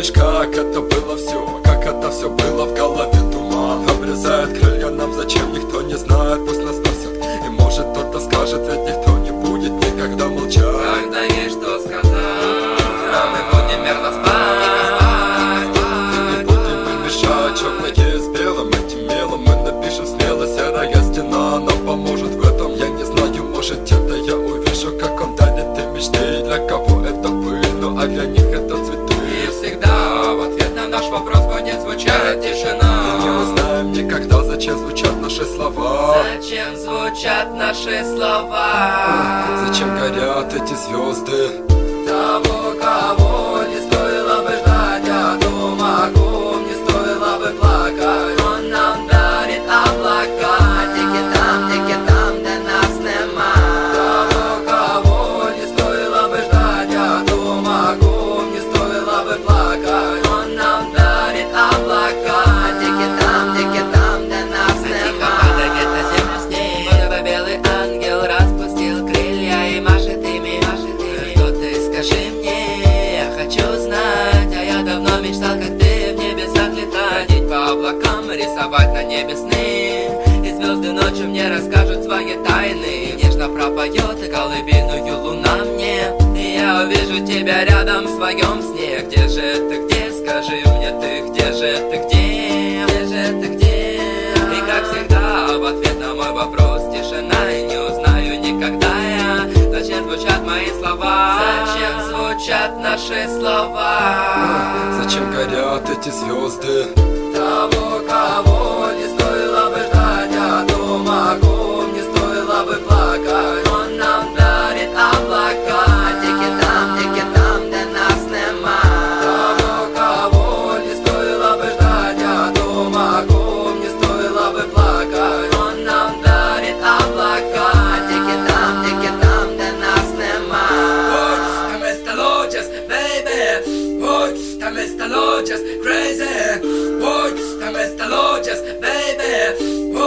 помнишь, как это было все, как это все было в голове туман. Обрезает крылья нам, зачем никто не знает, пусть нас носят. И может кто-то скажет, ведь никто не будет никогда молчать. Когда есть что сказать, мы будем мирно спать. И не будем мы мешать, черное с белым, этим мелом мы напишем смело. Серая стена нам поможет в этом, я не знаю, может это я увижу, как он дарит им мечты. Для кого это пыль, ну а для них это цветы. И всегда в ответ на наш вопрос будет звучать тишина. И не узнаем никогда, зачем звучат наши слова. Зачем звучат наши слова? Зачем горят эти звезды? Того, кого не стоило бы ждать, а дома ком не стоило бы плакать. Он нам дарит облака, тики-там, где нас нема. Того, кого не стоило бы ждать, а дома ком не стоило бы плакать. Он нам дарит облака, тики-там, где нас нема. Тихо падает на землю снег, будто белый ангел распустил крылья и машет ими. Кто ты, скажи мне, я хочу знать. А я давно мечтал, как ты в небесах летать, ходить по облакам, рисовать на небе сны. И звезды ночью мне расскажут свои тайны. Нежно пропоет колыбельную луна мне. И я увижу тебя рядом в своем сне. Где же ты, где? Скажи мне ты, где же ты, где? Где же ты, где? И как всегда в ответ на мой вопрос тишина. И не узнаю никогда я, зачем звучат мои слова. Зачем звучат наши слова? Зачем горят эти звезды? Того, кого не стоило бы ждать, а дома ком не стоило бы плакать. Он нам дарит облака, тики-там, где нас нема. Того, кого не стоило бы ждать, а дома ком не стоило бы плакать. Он нам дарит облака, тики-там, где нас нема. Там estalojas, baby. Там estalojas, crazy. Там estalojas, baby.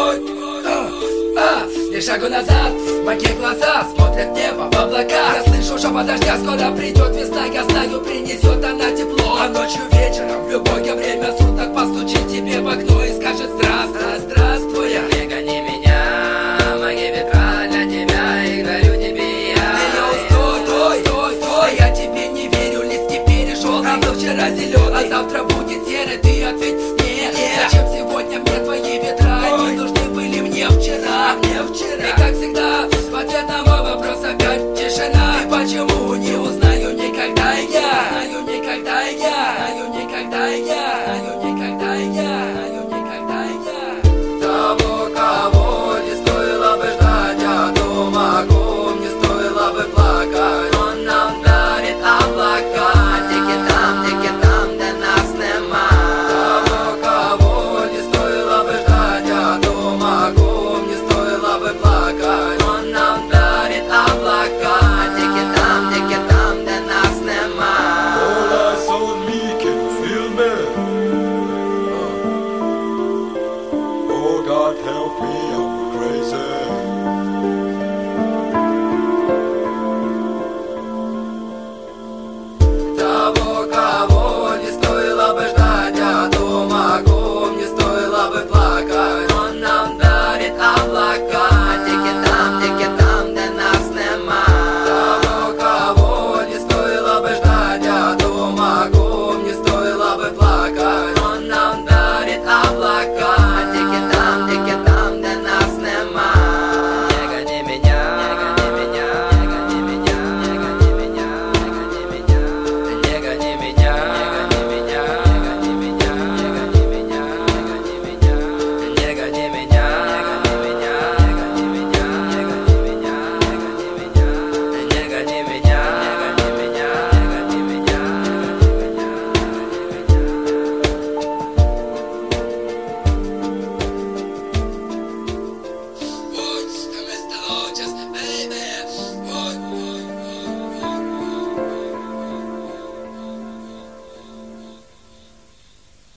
Ни шагу назад, мои глаза смотрят в небо, в облака. Я слышу шепот дождя, скоро придет весна. Я знаю, принесет она тепло. А ночью вечером, в любое время суток постучит тебе в окно и скажет здравствуй, здравствуй. Не гони меня, мои ветра для тебя, и говорю тебе я. Стой, я тебе не верю, лист теперь желтый. А был вчера зеленый, а завтра будет серый. Ты ответь мне, зачем сегодня мне твои ветра? Они нужны были мне вчера. И как всегда, в ответ на мой вопрос опять тишина. И почему не узнаю никогда я? Знаю никогда я, знаю никогда я, знаю никогда я, знаю никогда я. Того, кого не стоило бы ждать, а дома ком не стоило бы плакать. Он нам дарит облака, тики-там, где нас нема. Того, кого не стоило бы ждать, а дома ком не стоило бы плакать. Он нам дарит облака, тики-там, где нас нема. All eyes on me, can you feel me? Oh God, help me.